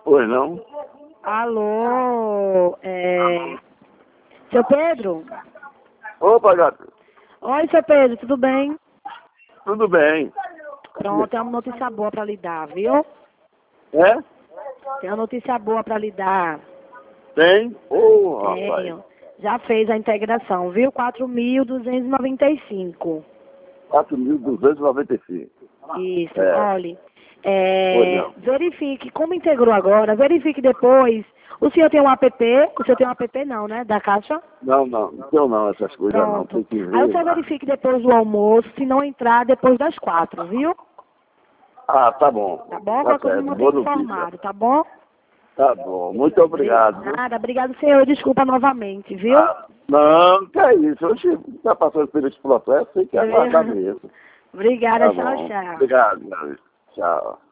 Oi, não? Alô, seu Pedro? Opa, gato. Oi, seu Pedro, tudo bem? Tudo bem? Pronto, tem uma notícia boa para lhe dar, viu? É? Tem uma notícia boa para lhe dar. Tem? Ô, rapaz. Tenho. Já fez a integração, viu? 4.295. 4.295. Isso, É. olhe. Pois não. Verifique, como integrou agora, verifique depois. O senhor tem um app? O senhor tem um app não, né? Da Caixa? Não, não, essas coisas não. Tem Pronto. que Aí o ver senhor lá. verifique depois do almoço, se não entrar depois das 4, viu? Ah, tá bom. Tá bom? Tá Qualquer coisa me certo. mantém Boa notícia. informado, tá bom? Tá bom. Muito obrigado. Viu? Nada, obrigado, senhor. Desculpa novamente, viu? Ah, não, que é isso. Oxe, tá passando por esse processo, tem que aguardar mesmo. Obrigada, Tá tchau, bom. tchau. Obrigado, Gabi. Tchau.